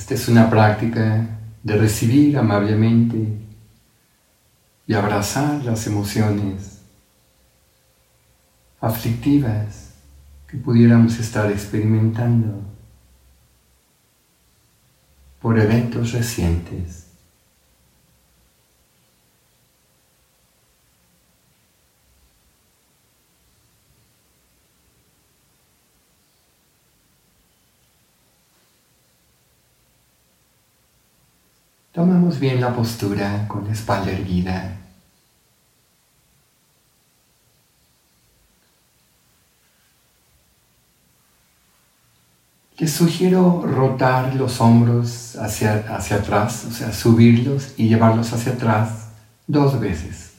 Esta es una práctica de recibir amablemente y abrazar las emociones aflictivas que pudiéramos estar experimentando por eventos recientes. Tomamos bien la postura con la espalda erguida. Les sugiero rotar los hombros hacia atrás, o sea, subirlos y llevarlos hacia atrás 2 veces.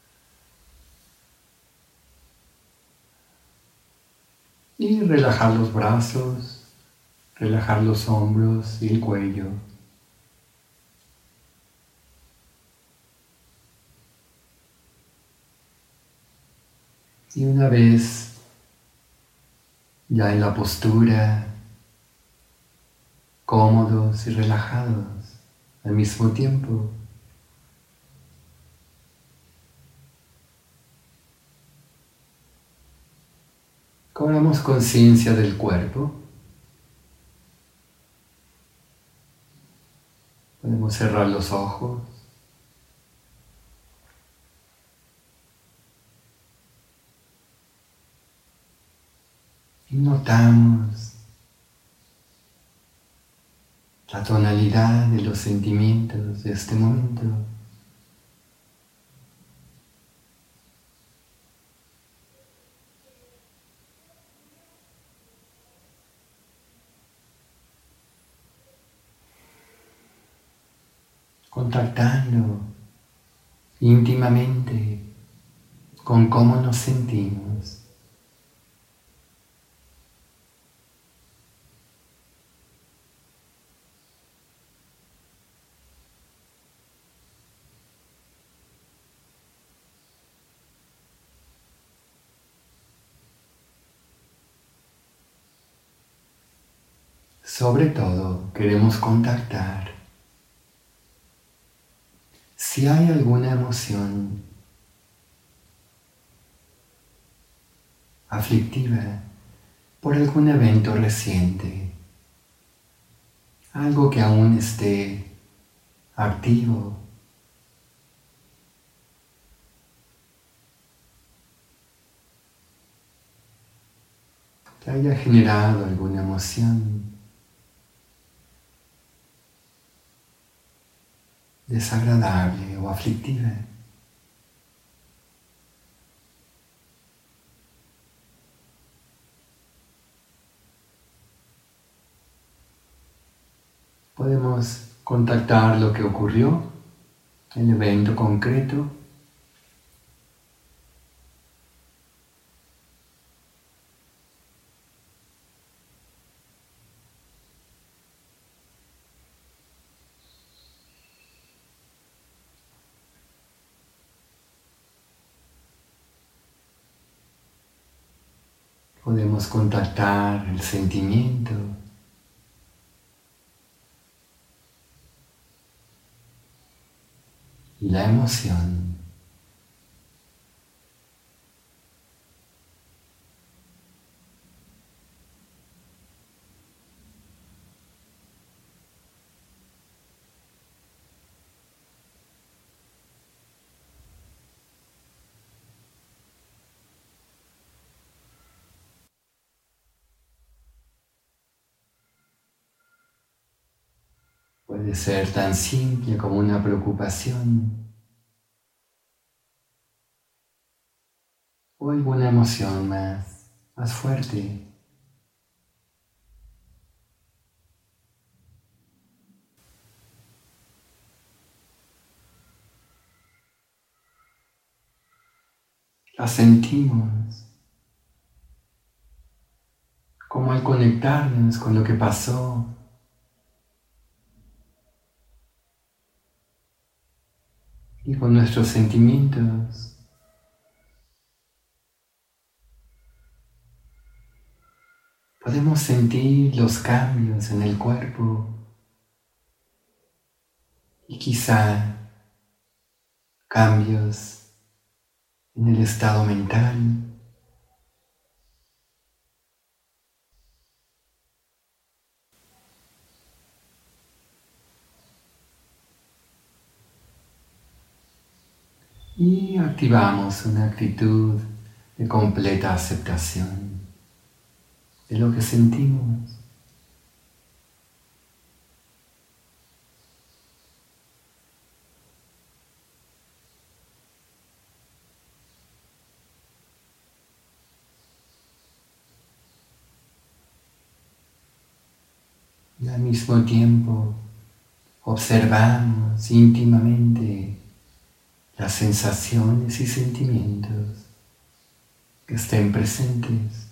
Y relajar los brazos, relajar los hombros y el cuello. Y una vez ya en la postura, cómodos y relajados al mismo tiempo, cobramos conciencia del cuerpo. Podemos cerrar los ojos. Y notamos la tonalidad de los sentimientos de este momento. Contactando íntimamente con cómo nos sentimos. Sobre todo, queremos contactar si hay alguna emoción aflictiva por algún evento reciente, algo que aún esté activo, que haya generado alguna emoción desagradable o aflictiva. Podemos contactar lo que ocurrió, el evento concreto, podemos contactar el sentimiento y la emoción. Puede ser tan simple como una preocupación o alguna emoción más fuerte. La sentimos como al conectarnos con lo que pasó, y con nuestros sentimientos, podemos sentir los cambios en el cuerpo quizá cambios en el estado mental. Y activamos una actitud de completa aceptación de lo que sentimos. Y al mismo tiempo observamos íntimamente las sensaciones y sentimientos que estén presentes.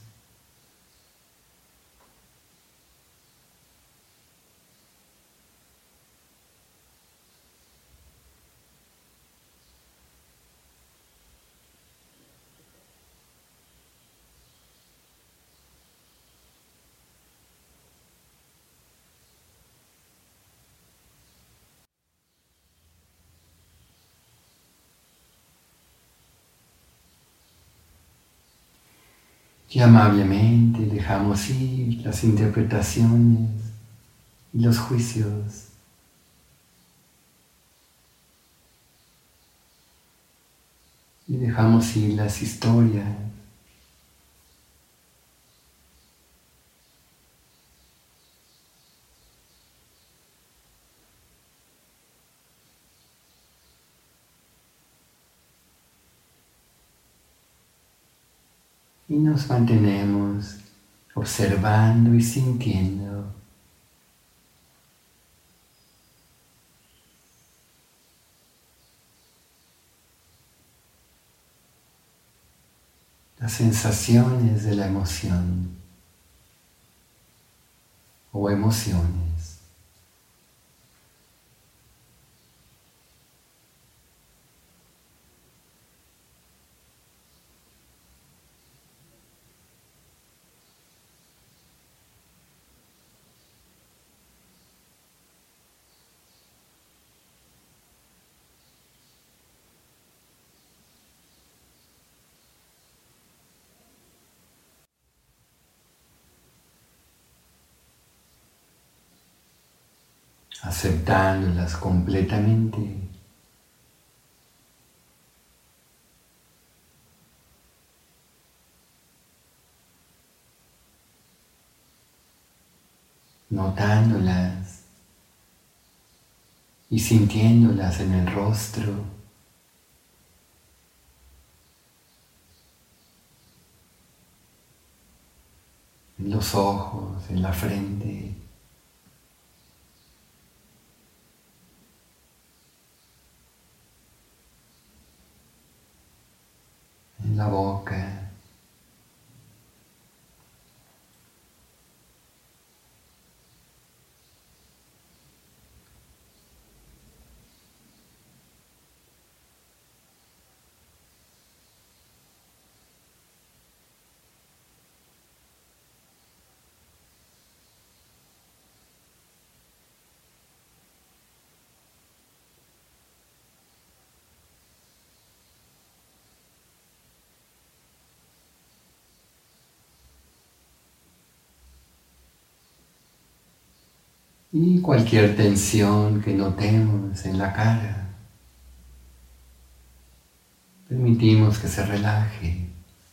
Y amablemente dejamos ir las interpretaciones y los juicios. Y dejamos ir las historias. Y nos mantenemos observando y sintiendo las sensaciones de la emoción o emociones. Aceptándolas completamente. Notándolas y sintiéndolas en el rostro, en los ojos, en la frente, en la boca. Y cualquier tensión que notemos en la cara, permitimos que se relaje.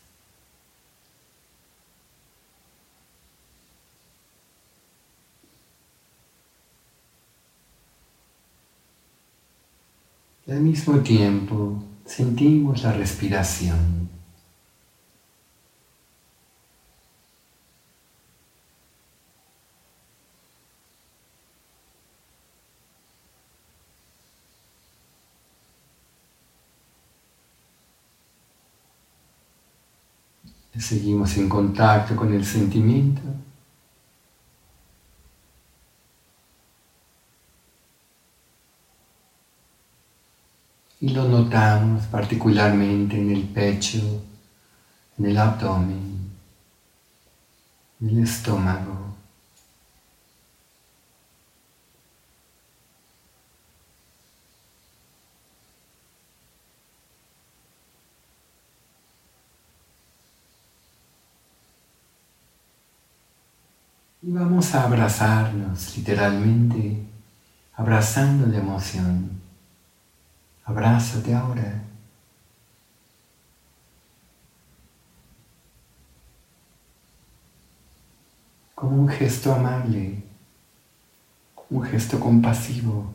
Y al mismo tiempo sentimos la respiración. Seguimos en contacto con el sentimiento. Y lo notamos particularmente en el pecho, en el abdomen, en el estómago. Y vamos a abrazarnos, literalmente, abrazando la emoción. Abrázate ahora. Como un gesto amable, un gesto compasivo.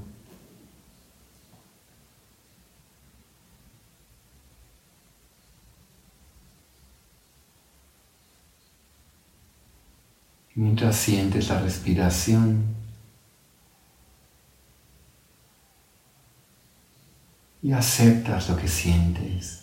Mientras sientes la respiración y aceptas lo que sientes.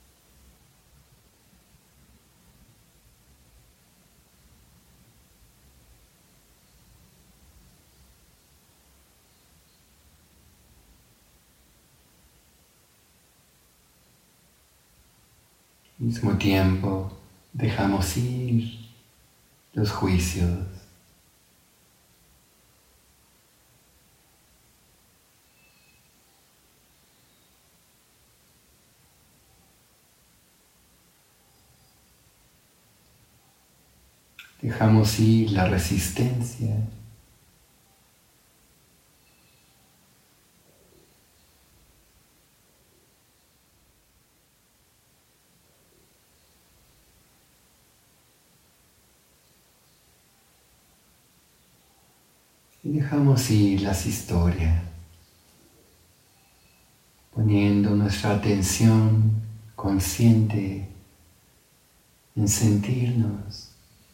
Al mismo tiempo, dejamos ir los juicios. Dejamos ir la resistencia. Y dejamos ir las historias, poniendo nuestra atención consciente en sentirnos.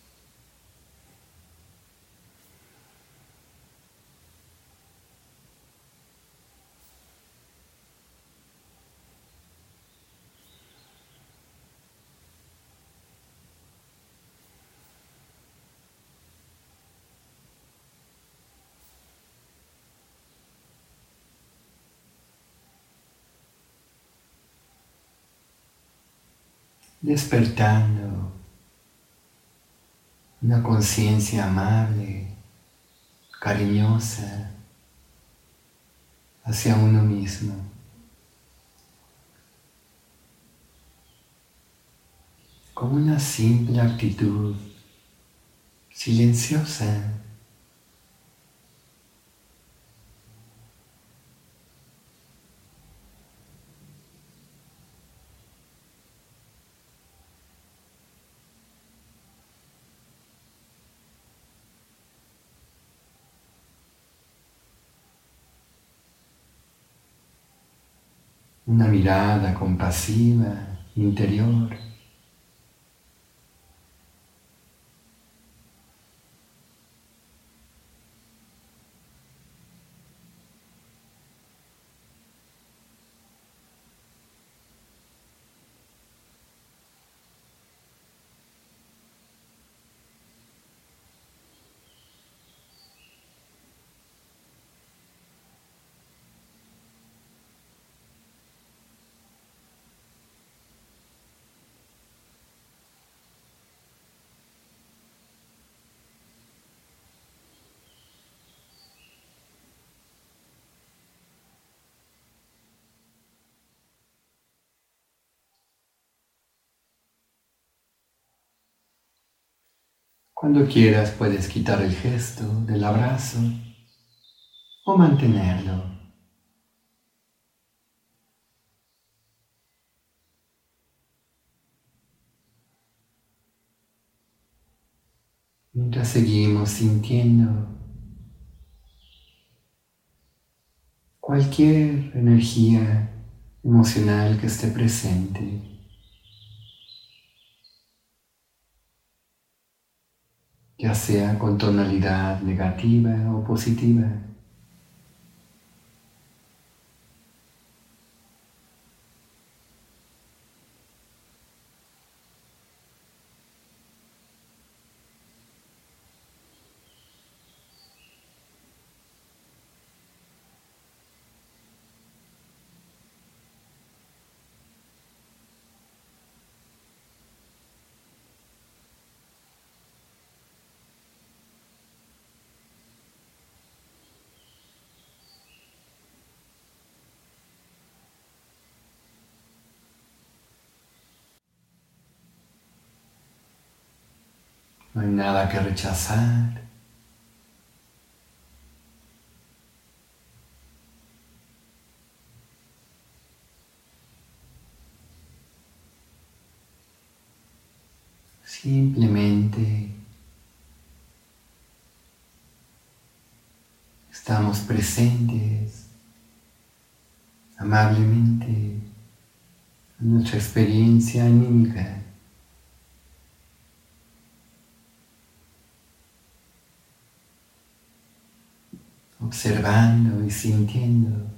Despertando una conciencia amable, cariñosa hacia uno mismo. Con una simple actitud silenciosa. Una mirada compasiva, interior. Cuando quieras puedes quitar el gesto del abrazo o mantenerlo. Mientras seguimos sintiendo cualquier energía emocional que esté presente, ya sea con tonalidad negativa o positiva. No hay nada que rechazar, Simplemente estamos presentes amablemente a nuestra experiencia anímica, observando y sintiendo.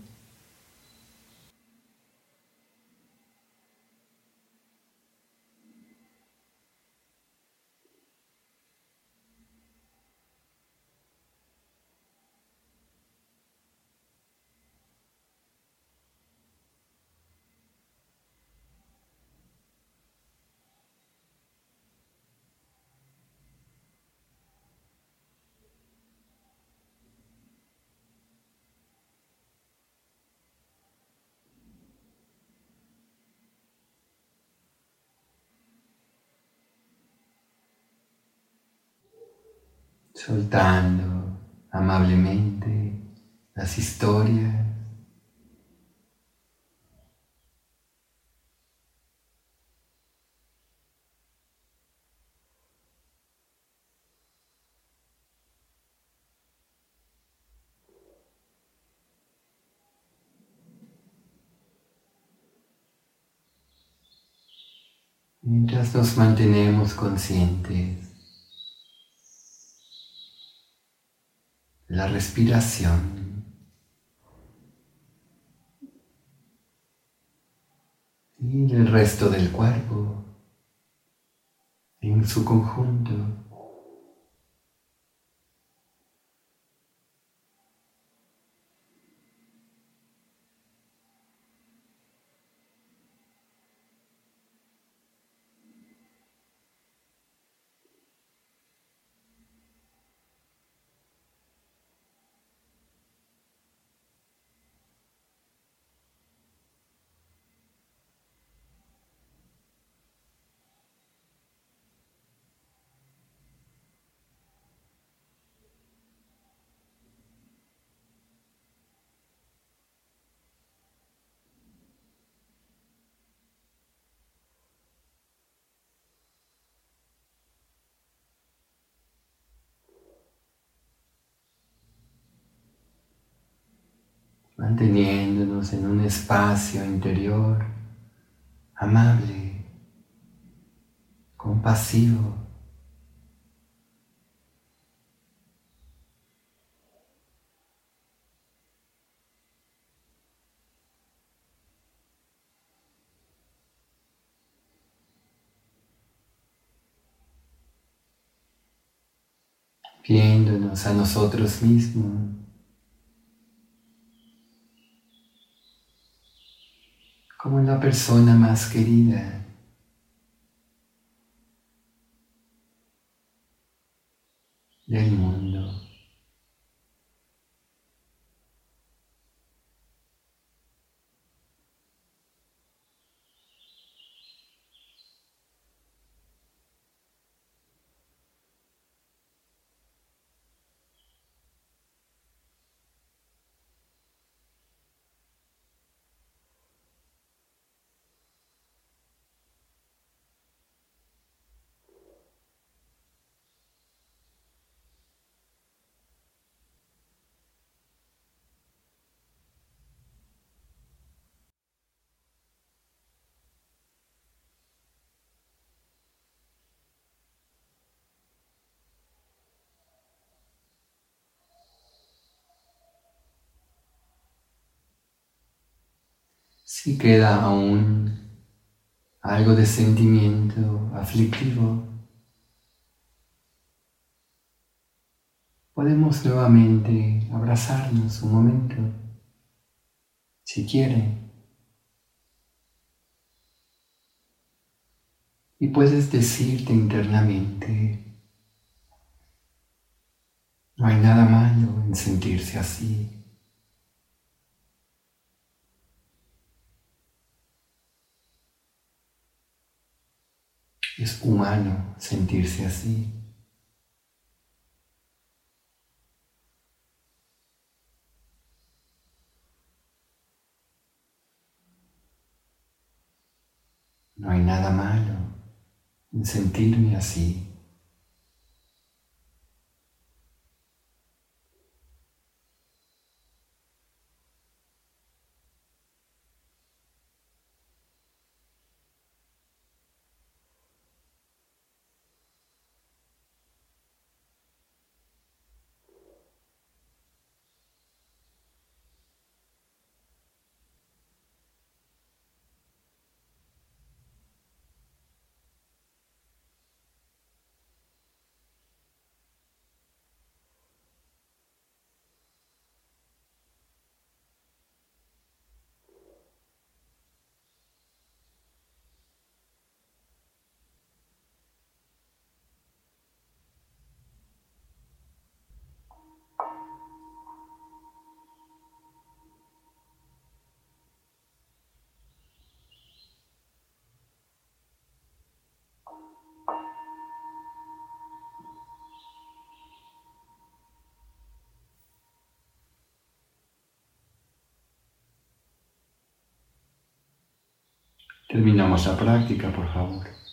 Soltando amablemente las historias, mientras nos mantenemos conscientes de la respiración y del resto del cuerpo en su conjunto. Manteniéndonos en un espacio interior amable, compasivo, viéndonos a nosotros mismos como la persona más querida del mundo. Si queda aún algo de sentimiento aflictivo, podemos nuevamente abrazarnos un momento, si quiere, y puedes decirte internamente, no hay nada malo en sentirse así. Es humano sentirse así. No hay nada malo en sentirme así. Terminamos la práctica, por favor.